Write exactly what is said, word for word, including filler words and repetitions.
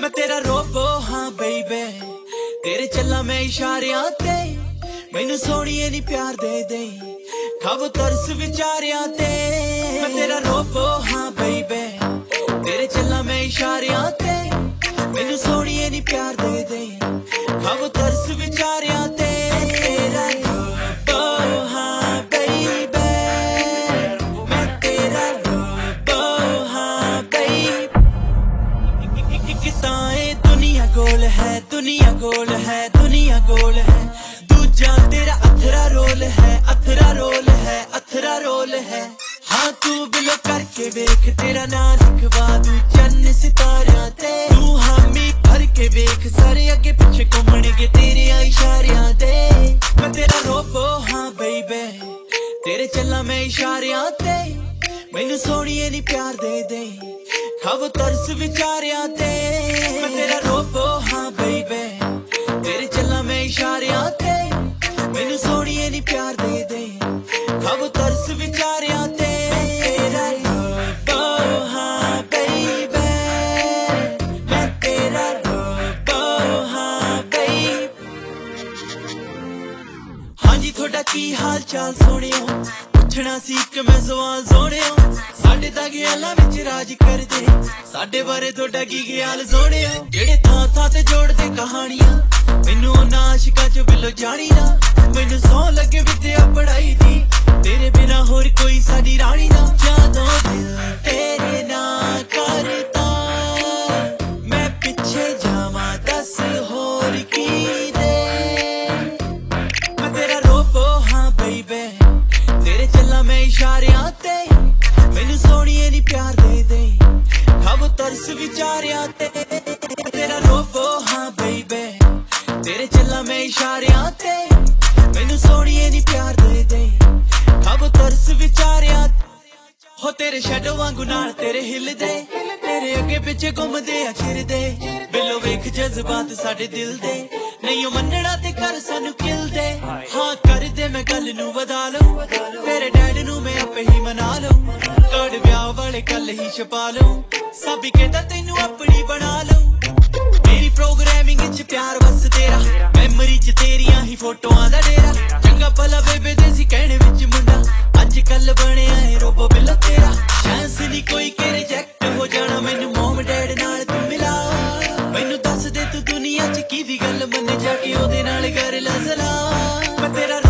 मैं तेरा रोबो हाँ बेबे, तेरे चला मैं इशारियां ते, मैनू सोनिए नी प्यार दे दे, खब तरस विचारियां ते। मैं तेरा रोबो हाँ बेबे, तेरे चला मैं इशारियां ते, मैनू सोनिए नी प्यार दे दे, खब तरस विचारियां ते। तेरा रोबो हाँ बेबे, मैं तेरा रोबो हाँ बेबे। किताए दुनिया गोल है, दुनिया गोल है, दुनिया गोल है, दूजा तेरा अथरा रोल है, अथरा रोल है, अथरा रोल है। हाँ तू बिलो करके वेख, तेरा ना लिखवा दू चन्न सितारियां ते। तू हामी भर के वेख, सारे अगे पिछे घूमणगे तेरे इशारियां दे। मैं तेरा रोबो हाँ बेबे, तेरे चला मैं इशारियां ते, मैनू सोनिए नी प्यार दे दे, खब तरस विचारियां ते। मैं तेरा रोबो हाँ बेबे, तेरे चला मैं इशारियां ते, मैनू सोनिए नी प्यार दे दे, खब तरस विचारियां ते। तेरा रोबो हाँ बेबे, मैं तेरा रोबो हाँ बेबे। हाँ जी थोड़ा की हाल चाल सोनियो, पुछना सी कि मैं सवाल सोनियो। साडे तां ख्यालां विच राज करदे, साडे बारे थोड़ा की ख्याल सोनियो। जेड़े थां थां ते जोड़दे कहानियां, मैनू उन्हां आशिकां चों बिलो जानी ना। मैनू सौ लगे विद्या पढ़ाई दी, तेरे बिना होर कोई साडी रानी ना। जादों दिल तेरे ना करता, मैं पिछे जावां दस होर की दे। मैं तेरा रोबो हाँ बेबे, तेरे चला मैं इशारियां ते, मैनू सोनिए नी प्यार दे दे, खब तरस विचारियां ते। तेरा रोबो हाँ बेबे, तेरे चला मैं इशारियां ते, मैनू सोनिए नी प्यार दे दे, खब तरस विचारियां। हो तेरे शैडो वांगू नाल तेरे हिलदे, तेरे अगे पिछे घूमदे आ फिरदे, बिलो वेख जज्बात साडे दिल दे, नहीं ओ मनना ते कर सानू किलदे। हाँ कर दे मैं गल नू वधा लूं, तेरे डैड नू मैं आपे ही मना लूं, कार्ड ब्याह वाले कल ही छपा लूं, साबी कहता तेनू अपनी बना लूं। मेरी प्रोग्रामिंग च प्यार बस तेरा, मैमरी च तेरियां ही फोटोआं दा डेरा। चंगा भला बेबे देसी कहने विच मुंडा, अज कल बनिया है रोबो बिलो तेरा। चांस नी कोई के रिजेक्ट हो जाना, मैनू मॉम डैड नाल तू मिला। मैनू दस दे तू दुनिया च की दी गल, मन्ने जाके ओदे नाल कर ला सलाह। मैं तेरा